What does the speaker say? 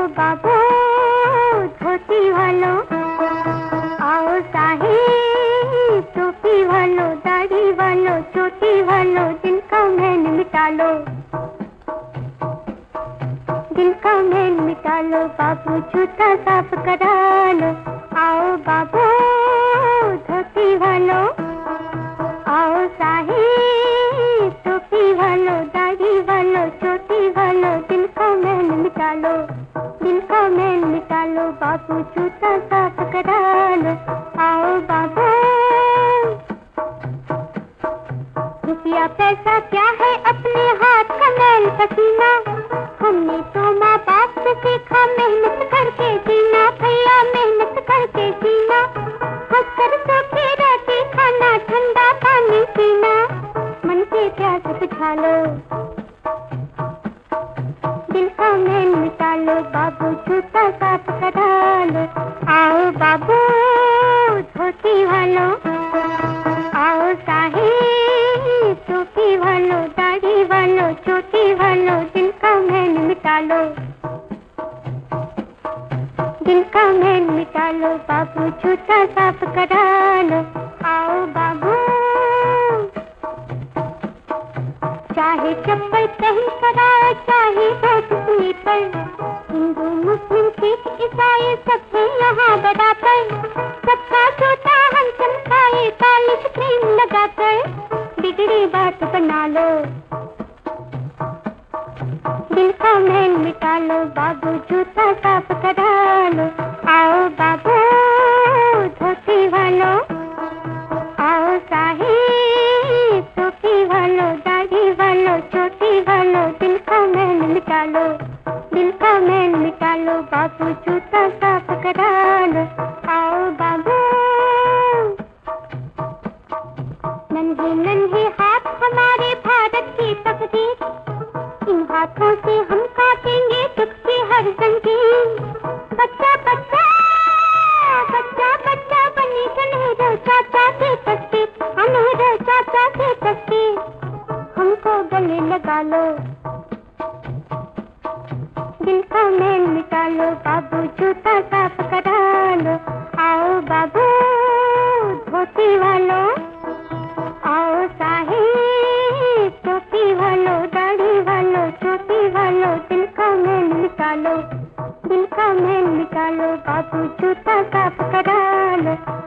बाबू धोती वालों, आओ साहिब टोपी वालों, दाढ़ी वालों, चोटी वालों, दिन का मैल मिटा लो, दिन का मैल मिटा लो। बाबू जूता साफ करा लो, आओ बाबू धोती वालों, आओ साहिब टोपी वालों, दाढ़ी वालों, चोटी वालों, दिन का मैल मिटा लो, दिन का मैल मिटा लो। बाबू जूता साफ करा लो, आओ बाबू। रुपया पैसा क्या है अपने हाथ का मैल पसीना, हमने तो माँ बाप से सीखा मेहनत करके जीना, भैया मेहनत करके जीना, हंसकर सोखे रोटी खाना, ठंडा पानी पीना, मन के प्यास बुझा लो, दिल का मैल मिटा लो। बाबू जूता साफ करा लो, आओ बाबू धोती वालों, आओ साहिब टोपी वालों, दाढ़ी वालों, चोटी वालों, दिन का मैल मिटा लो, दिन का मैल मिटा लो। बाबू जूता साफ करा लो, आओ बाबू। चाहे चप्पल पहन कर आए, चाहे बहुत स्लीपर, हिंदू मुस्लिम सिख ईसाई सबसे यहाँ बराबर, सबका जूता हम चमकाए पॉलिश क्रीम लगाकर, बिगड़ी बात बना लो, दिल का मैल मिटा लो। बाबू जूता साफ करा लो, आओ बाबू धोती वालों, आओ साहिब टोपी वालों, दाढ़ी वालों, चोटी वालों, दिल का मैल मिटा लो, दिल का मैल मिटा लो। बाबू जूता साफ करा लो, आओ बाबू। नन्हे नन्हे हाथ हमारे भारत की तकदीर, इन हाथों से हम काटेंगे दुख की हर जंजीर। बच्चा बच्चा बच्चा बच्चा बनी सुनहरे चाचा के तस्वीर, सुनहरे चाचा के तस्वीर, हमको गले लगा लो, दिल का मैल मिटा लो। बाबू जूता साफ करा लो, आओ बाबू धोती वालों, आओ साहिब टोपी वालों, दाढ़ी वालों, चोटी वालों, दिल का मैल मिटा लो, दिल का मैल मिटा लो। बाबू जूता साफ करा लो,